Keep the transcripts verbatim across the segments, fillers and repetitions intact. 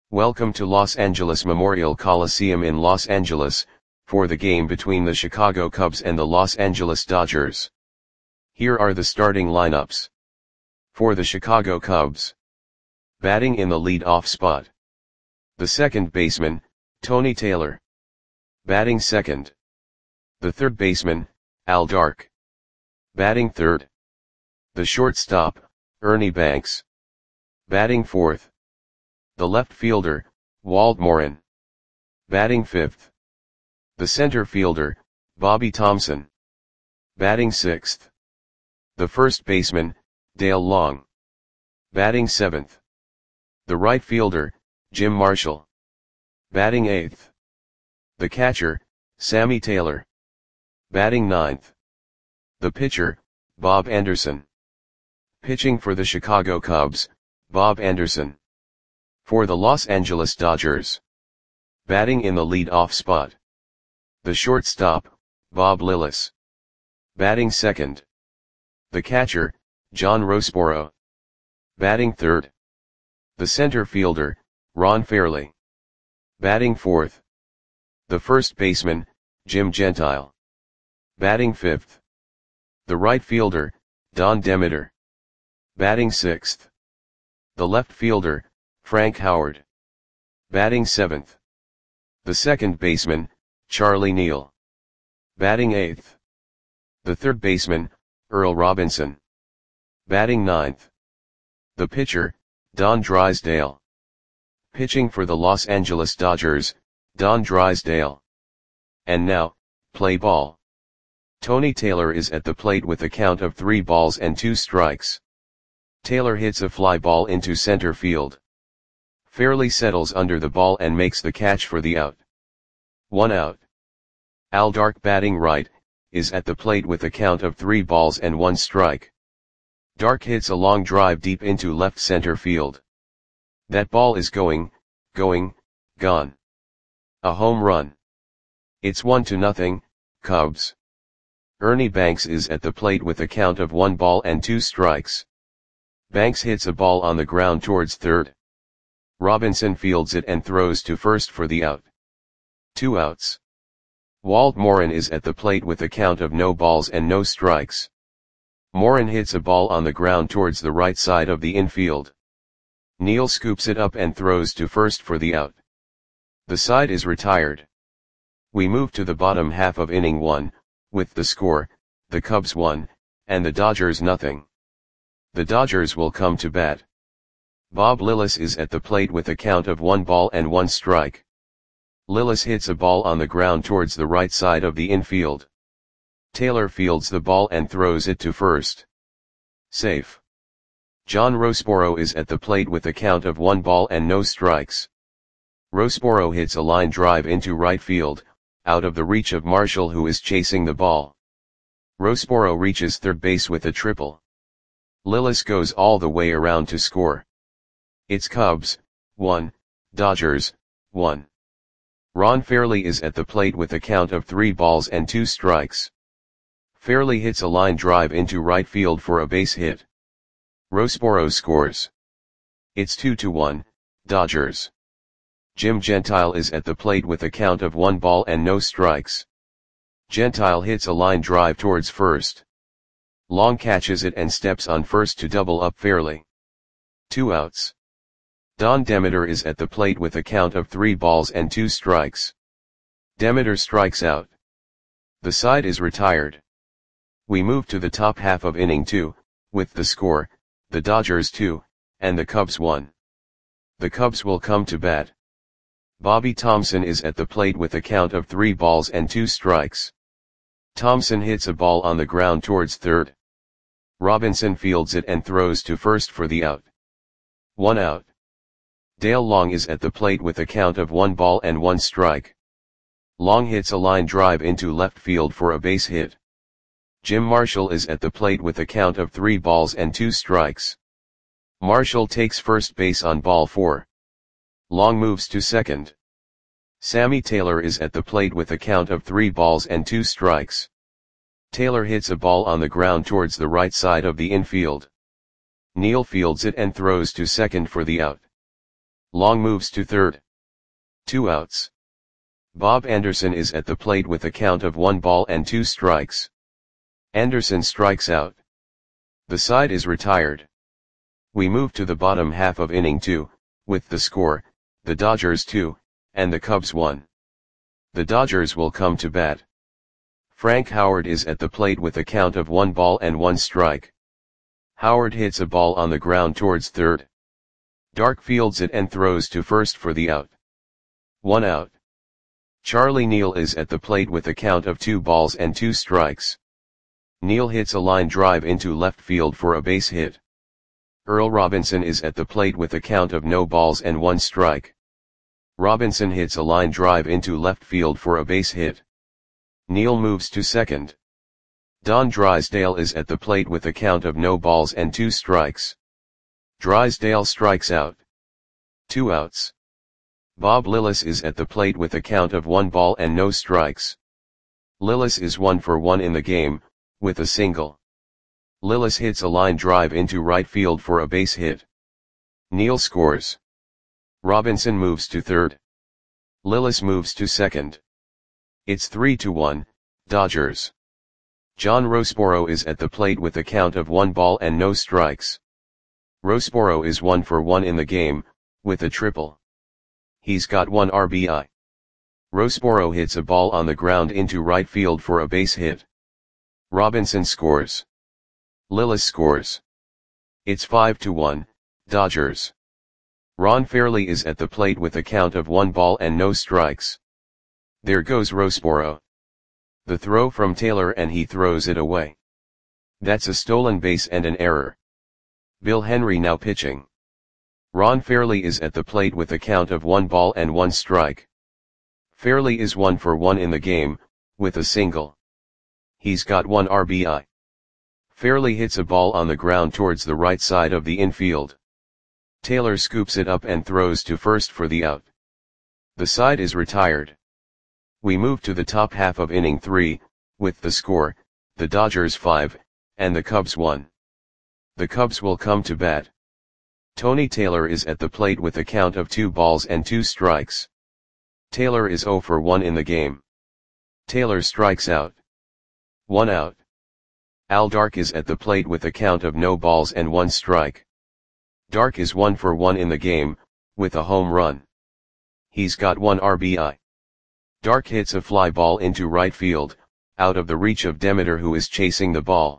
Welcome to Los Angeles Memorial Coliseum in Los Angeles, for the game between the Chicago Cubs and the Los Angeles Dodgers. Here are the starting lineups. For the Chicago Cubs. Batting in the lead-off spot. The second baseman, Tony Taylor. Batting second. The third baseman, Al Dark. Batting third. The shortstop, Ernie Banks. Batting fourth. The left fielder, Walt Morin. Batting fifth. The center fielder, Bobby Thomson. Batting sixth. The first baseman, Dale Long. Batting seventh. The right fielder, Jim Marshall. Batting eighth. The catcher, Sammy Taylor. Batting ninth. The pitcher, Bob Anderson. Pitching for the Chicago Cubs, Bob Anderson. For the Los Angeles Dodgers. Batting in the lead-off spot. The shortstop, Bob Lillis. Batting second. The catcher, John Roseboro. Batting third. The center fielder, Ron Fairly. Batting fourth. The first baseman, Jim Gentile. Batting fifth. The right fielder, Don Demeter. Batting sixth. The left fielder, Frank Howard. Batting seventh. The second baseman, Charlie Neal. Batting eighth. The third baseman, Earl Robinson. Batting ninth. The pitcher, Don Drysdale. Pitching for the Los Angeles Dodgers, Don Drysdale. And now, play ball. Tony Taylor is at the plate with a count of three balls and two strikes. Taylor hits a fly ball into center field. Fairly settles under the ball and makes the catch for the out. One out. Al Dark, batting right, is at the plate with a count of three balls and one strike. Dark hits a long drive deep into left center field. That ball is going, going, gone. A home run. It's one to nothing, Cubs. Ernie Banks is at the plate with a count of one ball and two strikes. Banks hits a ball on the ground towards third. Robinson fields it and throws to first for the out. Two outs. Walt Morin is at the plate with a count of no balls and no strikes. Morin hits a ball on the ground towards the right side of the infield. Neal scoops it up and throws to first for the out. The side is retired. We move to the bottom half of inning one, with the score, the Cubs one, and the Dodgers nothing. The Dodgers will come to bat. Bob Lillis is at the plate with a count of one ball and one strike. Lillis hits a ball on the ground towards the right side of the infield. Taylor fields the ball and throws it to first. Safe. John Roseboro is at the plate with a count of one ball and no strikes. Roseboro hits a line drive into right field, out of the reach of Marshall, who is chasing the ball. Roseboro reaches third base with a triple. Lillis goes all the way around to score. It's Cubs, one, Dodgers, one. Ron Fairly is at the plate with a count of three balls and two strikes. Fairly hits a line drive into right field for a base hit. Roseboro scores. It's two to one, Dodgers. Jim Gentile is at the plate with a count of one ball and no strikes. Gentile hits a line drive towards first. Long catches it and steps on first to double up Fairly. Two outs. Don Demeter is at the plate with a count of three balls and two strikes. Demeter strikes out. The side is retired. We move to the top half of inning two, with the score, the Dodgers two, and the Cubs one. The Cubs will come to bat. Bobby Thomson is at the plate with a count of three balls and two strikes. Thomson hits a ball on the ground towards third. Robinson fields it and throws to first for the out. One out. Dale Long is at the plate with a count of one ball and one strike. Long hits a line drive into left field for a base hit. Jim Marshall is at the plate with a count of three balls and two strikes. Marshall takes first base on ball four. Long moves to second. Sammy Taylor is at the plate with a count of three balls and two strikes. Taylor hits a ball on the ground towards the right side of the infield. Neal fields it and throws to second for the out. Long moves to third. Two outs. Bob Anderson is at the plate with a count of one ball and two strikes. Anderson strikes out. The side is retired. We move to the bottom half of inning two, with the score, the Dodgers two, and the Cubs one. The Dodgers will come to bat. Frank Howard is at the plate with a count of one ball and one strike. Howard hits a ball on the ground towards third. Dark fields it and throws to first for the out. One out. Charlie Neal is at the plate with a count of two balls and two strikes. Neal hits a line drive into left field for a base hit. Earl Robinson is at the plate with a count of no balls and one strike. Robinson hits a line drive into left field for a base hit. Neal moves to second. Don Drysdale is at the plate with a count of no balls and two strikes. Drysdale strikes out. Two outs. Bob Lillis is at the plate with a count of one ball and no strikes. Lillis is one for one in the game, with a single. Lillis hits a line drive into right field for a base hit. Neal scores. Robinson moves to third. Lillis moves to second. It's three to one, Dodgers. John Roseboro is at the plate with a count of one ball and no strikes. Roseboro is one for one in the game, with a triple. He's got one R B I. Roseboro hits a ball on the ground into right field for a base hit. Robinson scores. Lillis scores. It's five to one, Dodgers. Ron Fairly is at the plate with a count of one ball and no strikes. There goes Roseboro. The throw from Taylor and he throws it away. That's a stolen base and an error. Bill Henry now pitching. Ron Fairly is at the plate with a count of one ball and one strike. Fairly is one for one in the game, with a single. He's got one R B I. Fairly hits a ball on the ground towards the right side of the infield. Taylor scoops it up and throws to first for the out. The side is retired. We move to the top half of inning three, with the score, the Dodgers five, and the Cubs one. The Cubs will come to bat. Tony Taylor is at the plate with a count of two balls and two strikes. Taylor is zero for one in the game. Taylor strikes out. One out. Al Dark is at the plate with a count of no balls and one strike. Dark is one for one in the game, with a home run. He's got one R B I. Dark hits a fly ball into right field, out of the reach of Demeter who is chasing the ball.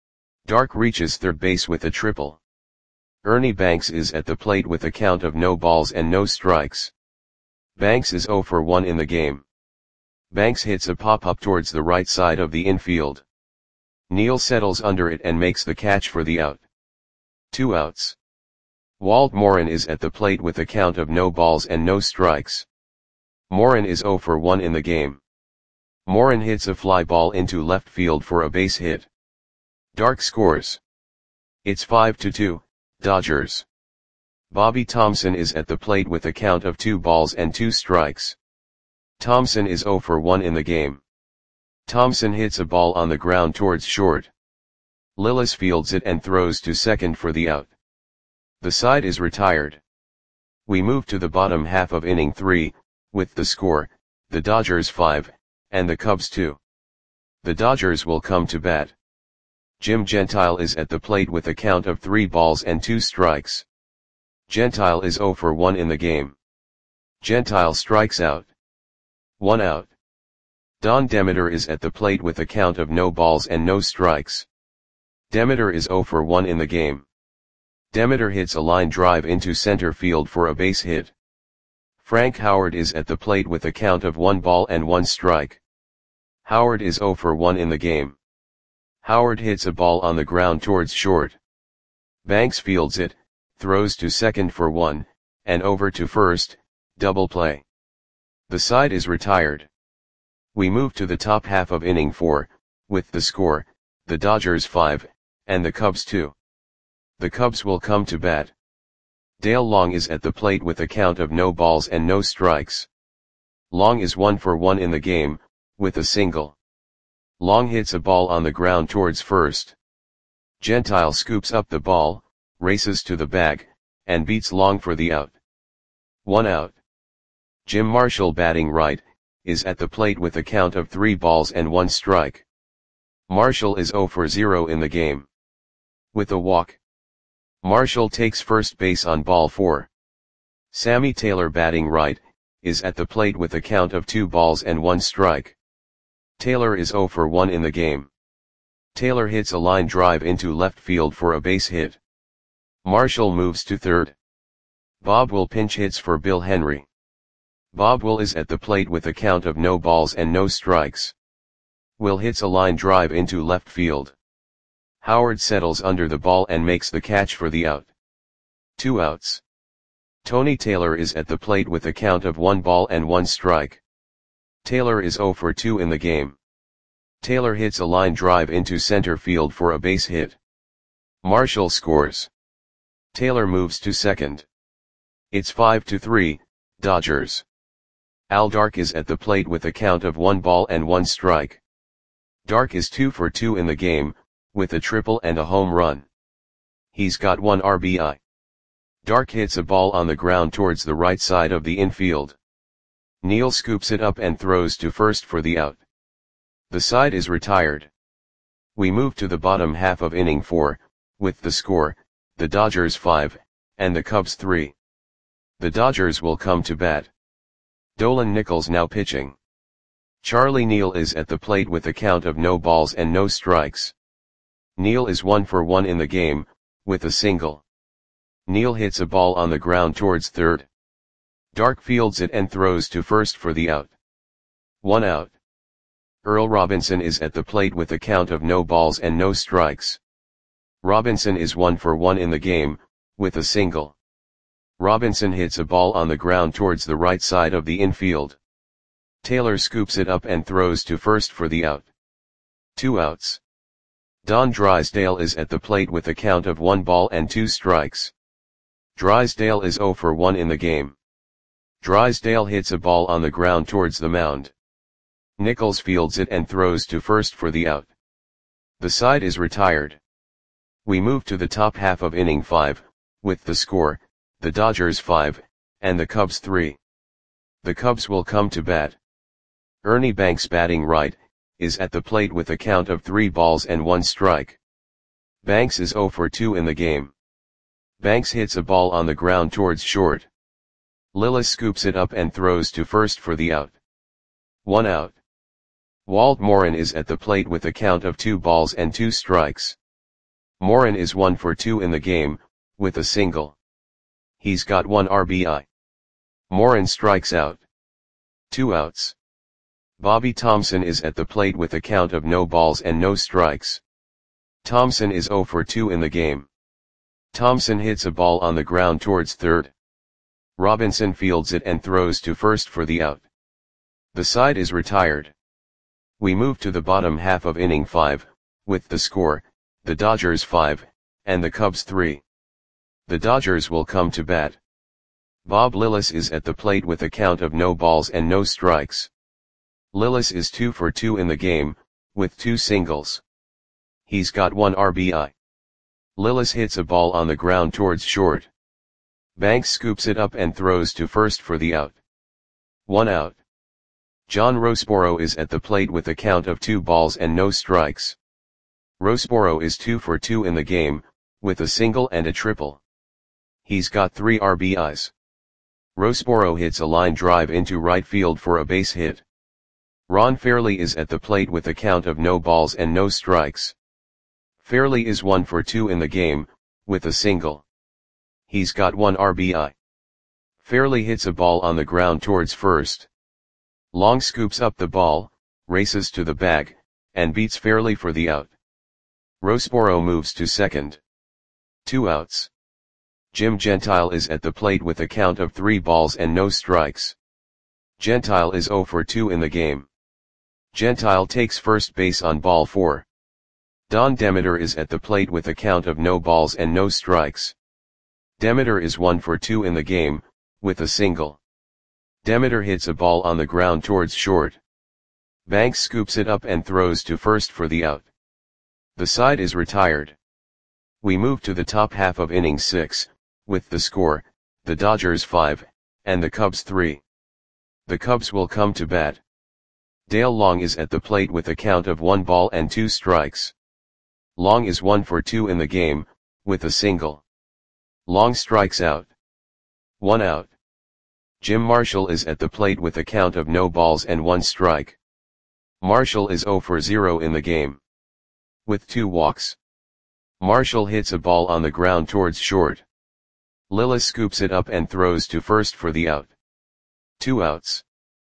Dark reaches third base with a triple. Ernie Banks is at the plate with a count of no balls and no strikes. Banks is zero for one in the game. Banks hits a pop-up towards the right side of the infield. Neal settles under it and makes the catch for the out. Two outs. Walt Morin is at the plate with a count of no balls and no strikes. Morin is zero for one in the game. Morin hits a fly ball into left field for a base hit. Dark scores. It's five to two, Dodgers. Bobby Thomson is at the plate with a count of two balls and two strikes. Thomson is zero for one in the game. Thomson hits a ball on the ground towards short. Lillis fields it and throws to second for the out. The side is retired. We move to the bottom half of inning three, with the score, the Dodgers five, and the Cubs two. The Dodgers will come to bat. Jim Gentile is at the plate with a count of three balls and two strikes. Gentile is zero for one in the game. Gentile strikes out. One out. Don Demeter is at the plate with a count of no balls and no strikes. Demeter is zero for one in the game. Demeter hits a line drive into center field for a base hit. Frank Howard is at the plate with a count of one ball and one strike. Howard is zero for one in the game. Howard hits a ball on the ground towards short. Banks fields it, throws to second for one, and over to first, double play. The side is retired. We move to the top half of inning four, with the score, the Dodgers five, and the Cubs two. The Cubs will come to bat. Dale Long is at the plate with a count of no balls and no strikes. Long is one for one in the game, with a single. Long hits a ball on the ground towards first. Gentile scoops up the ball, races to the bag, and beats Long for the out. One out. Jim Marshall batting right, is at the plate with a count of three balls and one strike. Marshall is zero for zero in the game. With a walk, Marshall takes first base on ball four. Sammy Taylor batting right, is at the plate with a count of two balls and one strike. Taylor is zero for one in the game. Taylor hits a line drive into left field for a base hit. Marshall moves to third. Bob Will pinch hits for Bill Henry. Bob Will is at the plate with a count of no balls and no strikes. Will hits a line drive into left field. Howard settles under the ball and makes the catch for the out. Two outs. Tony Taylor is at the plate with a count of one ball and one strike. Taylor is zero for two in the game. Taylor hits a line drive into center field for a base hit. Marshall scores. Taylor moves to second. It's five to three, Dodgers. Al Dark is at the plate with a count of one ball and one strike. Dark is two for two in the game, with a triple and a home run. He's got one R B I. Dark hits a ball on the ground towards the right side of the infield. Neal scoops it up and throws to first for the out. The side is retired. We move to the bottom half of inning four, with the score, the Dodgers five, and the Cubs three. The Dodgers will come to bat. Dolan Nichols now pitching. Charlie Neal is at the plate with a count of no balls and no strikes. Neal is one for one in the game, with a single. Neal hits a ball on the ground towards third. Dark fields it and throws to first for the out. One out. Earl Robinson is at the plate with a count of no balls and no strikes. Robinson is one for one in the game, with a single. Robinson hits a ball on the ground towards the right side of the infield. Taylor scoops it up and throws to first for the out. Two outs. Don Drysdale is at the plate with a count of one ball and two strikes. Drysdale is zero for one in the game. Drysdale hits a ball on the ground towards the mound. Nichols fields it and throws to first for the out. The side is retired. We move to the top half of inning five, with the score, the Dodgers five, and the Cubs three. The Cubs will come to bat. Ernie Banks batting right, is at the plate with a count of three balls and one strike. Banks is zero for two in the game. Banks hits a ball on the ground towards short. Lillis scoops it up and throws to first for the out. One out. Walt Morin is at the plate with a count of two balls and two strikes. Morin is one for two in the game, with a single. He's got one R B I. Morin strikes out. Two outs. Bobby Thomson is at the plate with a count of no balls and no strikes. Thomson is zero for two in the game. Thomson hits a ball on the ground towards third. Robinson fields it and throws to first for the out. The side is retired. We move to the bottom half of inning five, with the score, the Dodgers five, and the Cubs three. The Dodgers will come to bat. Bob Lillis is at the plate with a count of no balls and no strikes. Lillis is two for two in the game, with two singles. He's got one R B I. Lillis hits a ball on the ground towards short. Banks scoops it up and throws to first for the out. One out. John Roseboro is at the plate with a count of two balls and no strikes. Roseboro is two for two in the game, with a single and a triple. He's got three R B Is. Roseboro hits a line drive into right field for a base hit. Ron Fairley is at the plate with a count of no balls and no strikes. Fairley is one for two in the game, with a single. He's got one R B I. Fairley hits a ball on the ground towards first. Long scoops up the ball, races to the bag, and beats Fairley for the out. Roseboro moves to second. Two outs. Jim Gentile is at the plate with a count of three balls and no strikes. Gentile is zero for two in the game. Gentile takes first base on ball four. Don Demeter is at the plate with a count of no balls and no strikes. Demeter is one for two in the game, with a single. Demeter hits a ball on the ground towards short. Banks scoops it up and throws to first for the out. The side is retired. We move to the top half of inning six, with the score, the Dodgers five, and the Cubs three. The Cubs will come to bat. Dale Long is at the plate with a count of one ball and two strikes. Long is one for two in the game, with a single. Long strikes out. One out. Jim Marshall is at the plate with a count of no balls and one strike. Marshall is zero for zero in the game. With two walks. Marshall hits a ball on the ground towards short. Lillis scoops it up and throws to first for the out. Two outs.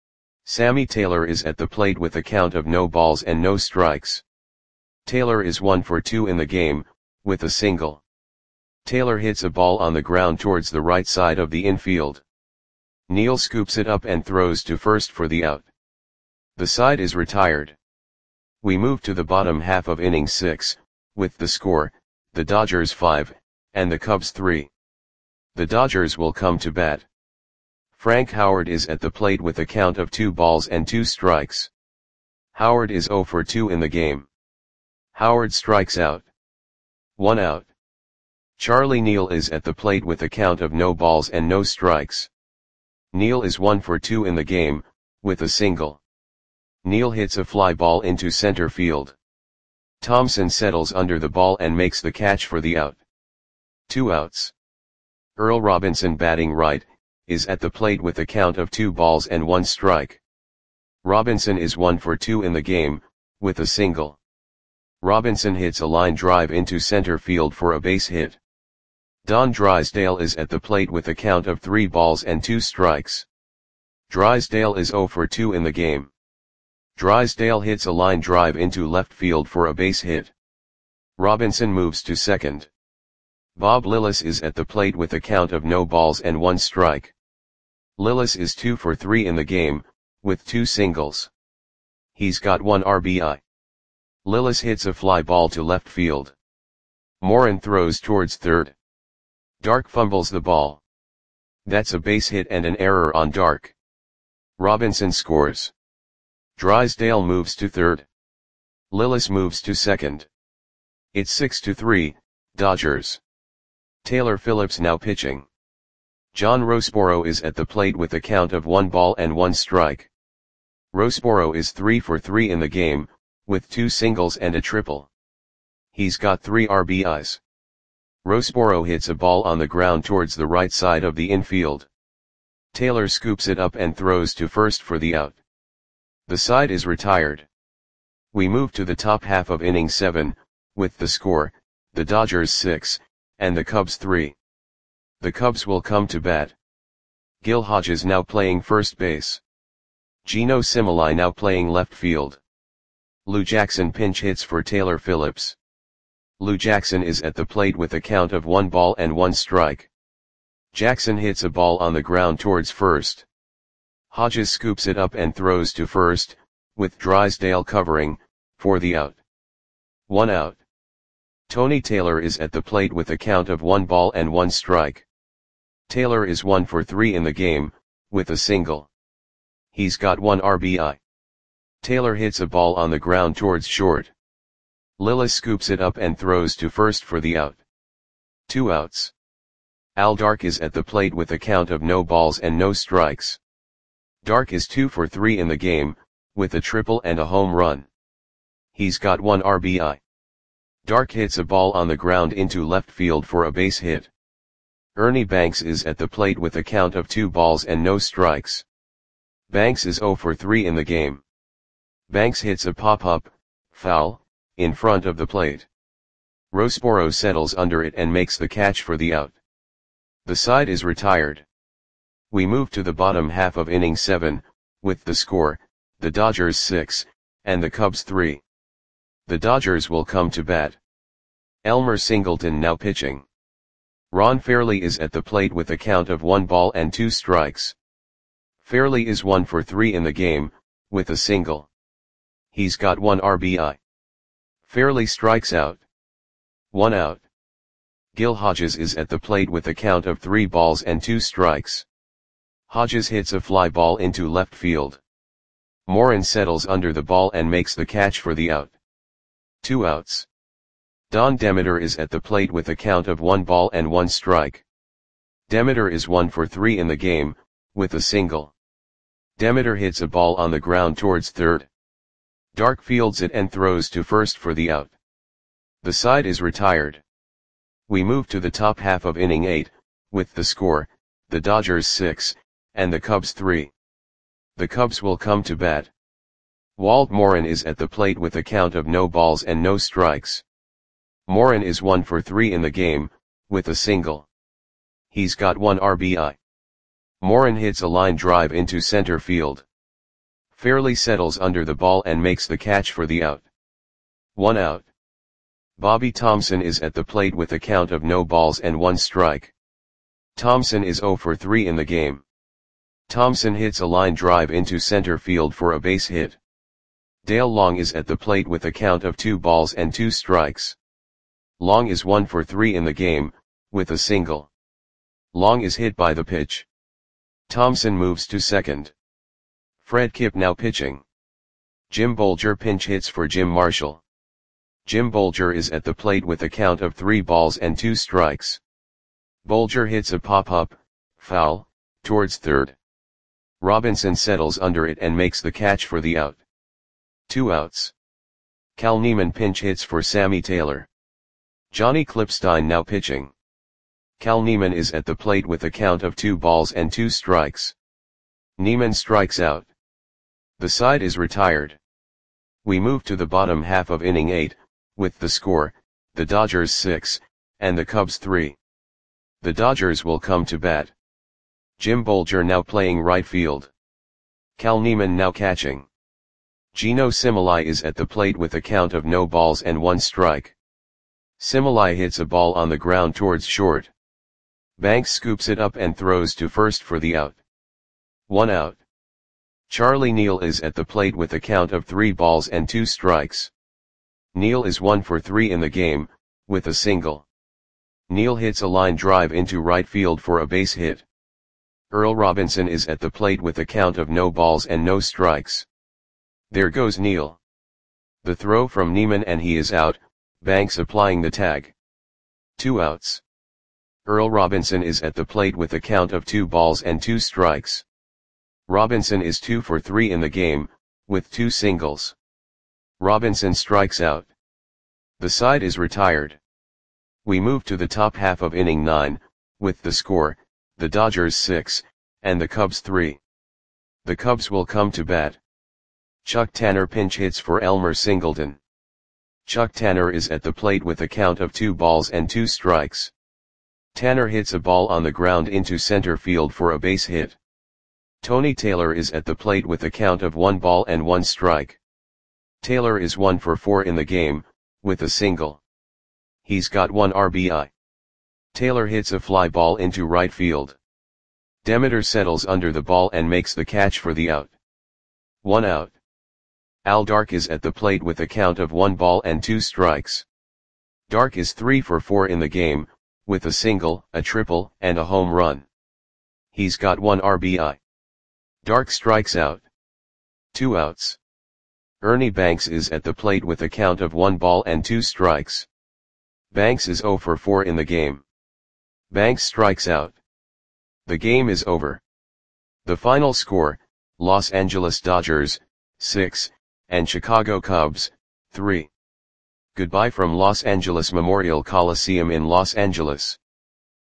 Sammy Taylor is at the plate with a count of no balls and no strikes. Taylor is one for two in the game, with a single. Taylor hits a ball on the ground towards the right side of the infield. Neal scoops it up and throws to first for the out. The side is retired. We move to the bottom half of inning six, with the score, the Dodgers five, and the Cubs three. The Dodgers will come to bat. Frank Howard is at the plate with a count of two balls and two strikes. Howard is zero for two in the game. Howard strikes out. One out. Charlie Neal is at the plate with a count of no balls and no strikes. Neal is one for two in the game, with a single. Neal hits a fly ball into center field. Thompson settles under the ball and makes the catch for the out. Two outs. Earl Robinson, batting right, is at the plate with a count of two balls and one strike. Robinson is one for two in the game, with a single. Robinson hits a line drive into center field for a base hit. Don Drysdale is at the plate with a count of three balls and two strikes. Drysdale is zero for two in the game. Drysdale hits a line drive into left field for a base hit. Robinson moves to second. Bob Lillis is at the plate with a count of no balls and one strike. Lillis is two for three in the game, with two singles. He's got one R B I. Lillis hits a fly ball to left field. Moran throws towards third. Dark fumbles the ball. That's a base hit and an error on Dark. Robinson scores. Drysdale moves to third. Lillis moves to second. It's six to three, Dodgers. Taylor Phillips now pitching. John Roseboro is at the plate with a count of one ball and one strike. Roseboro is three for three in the game, with two singles and a triple. He's got three R B Is. Roseboro hits a ball on the ground towards the right side of the infield. Taylor scoops it up and throws to first for the out. The side is retired. We move to the top half of inning seven, with the score, the Dodgers six, and the Cubs three. The Cubs will come to bat. Gil Hodges now playing first base. Geno Similai now playing left field. Lou Jackson pinch hits for Taylor Phillips. Lou Jackson is at the plate with a count of one ball and one strike. Jackson hits a ball on the ground towards first. Hodges scoops it up and throws to first, with Drysdale covering, for the out. One out. Tony Taylor is at the plate with a count of one ball and one strike. Taylor is one for three in the game, with a single. He's got one R B I. Taylor hits a ball on the ground towards short. Lillis scoops it up and throws to first for the out. Two outs. Al Dark is at the plate with a count of no balls and no strikes. Dark is two for three in the game, with a triple and a home run. He's got one R B I. Dark hits a ball on the ground into left field for a base hit. Ernie Banks is at the plate with a count of two balls and no strikes. Banks is zero for three in the game. Banks hits a pop-up, foul, in front of the plate. Roseboro settles under it and makes the catch for the out. The side is retired. We move to the bottom half of inning seven, with the score, the Dodgers six, and the Cubs three. The Dodgers will come to bat. Elmer Singleton now pitching. Ron Fairly is at the plate with a count of one ball and two strikes. Fairly is one for three in the game, with a single. He's got one R B I. Fairly strikes out. One out. Gil Hodges is at the plate with a count of three balls and two strikes. Hodges hits a fly ball into left field. Moran settles under the ball and makes the catch for the out. Two outs. Don Demeter is at the plate with a count of one ball and one strike. Demeter is one for three in the game, with a single. Demeter hits a ball on the ground towards third. Dark fields it and throws to first for the out. The side is retired. We move to the top half of inning eight, with the score, the Dodgers six, and the Cubs three. The Cubs will come to bat. Walt Morin is at the plate with a count of no balls and no strikes. Morin is one for three in the game, with a single. He's got one R B I. Morin hits a line drive into center field. Fairly settles under the ball and makes the catch for the out. One out. Bobby Thomson is at the plate with a count of no balls and one strike. Thomson is zero for three in the game. Thomson hits a line drive into center field for a base hit. Dale Long is at the plate with a count of two balls and two strikes. Long is one for three in the game, with a single. Long is hit by the pitch. Thomson moves to second. Fred Kipp now pitching. Jim Bolger pinch hits for Jim Marshall. Jim Bolger is at the plate with a count of three balls and two strikes. Bolger hits a pop-up, foul, towards third. Robinson settles under it and makes the catch for the out. Two outs. Cal Neiman pinch hits for Sammy Taylor. Johnny Klipstein now pitching. Cal Neiman is at the plate with a count of two balls and two strikes. Neiman strikes out. The side is retired. We move to the bottom half of inning eight, with the score, the Dodgers six, and the Cubs three. The Dodgers will come to bat. Jim Bolger now playing right field. Cal Neiman now catching. Gino Similai is at the plate with a count of no balls and one strike. Similai hits a ball on the ground towards short. Banks scoops it up and throws to first for the out. One out. Charlie Neal is at the plate with a count of three balls and two strikes. Neal is one for three in the game, with a single. Neal hits a line drive into right field for a base hit. Earl Robinson is at the plate with a count of no balls and no strikes. There goes Neal. The throw from Neiman and he is out, Banks applying the tag. Two outs. Earl Robinson is at the plate with a count of two balls and two strikes. Robinson is two for three in the game, with two singles. Robinson strikes out. The side is retired. We move to the top half of inning nine, with the score, the Dodgers six, and the Cubs three. The Cubs will come to bat. Chuck Tanner pinch hits for Elmer Singleton. Chuck Tanner is at the plate with a count of two balls and two strikes. Tanner hits a ball on the ground into center field for a base hit. Tony Taylor is at the plate with a count of one ball and one strike. Taylor is one for four in the game, with a single. He's got one R B I. Taylor hits a fly ball into right field. Demeter settles under the ball and makes the catch for the out. One out. Al Dark is at the plate with a count of one ball and two strikes. Dark is three for four in the game, with a single, a triple, and a home run. He's got one R B I. Dark strikes out. Two outs. Ernie Banks is at the plate with a count of one ball and two strikes. Banks is zero for four in the game. Banks strikes out. The game is over. The final score, Los Angeles Dodgers, six, and Chicago Cubs, three. Goodbye from Los Angeles Memorial Coliseum in Los Angeles.